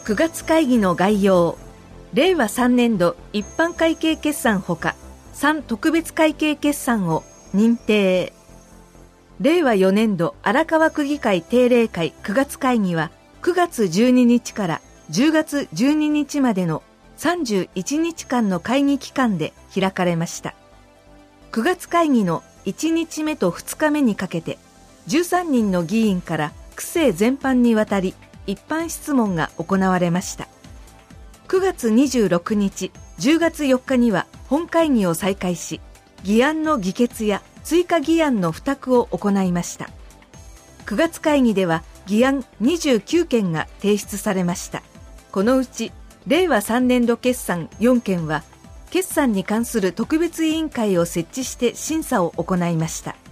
9月会議の概要。令和3年度一般会計決算ほか3特別会計決算を認定。令和4年度荒川区議会定例会9月会議は9月12日から10月12日までの31日間の会議期間で開かれました。9月会議の1日目と2日目にかけて13人の議員から区政全般にわたり一般質問が行われました。9月26日、10月4日には本会議を再開し、議案の議決や追加議案の付託を行いました。9月会議では議案29件が提出されました。このうち、令和3年度決算4件は、決算に関する特別委員会を設置して審査を行いました。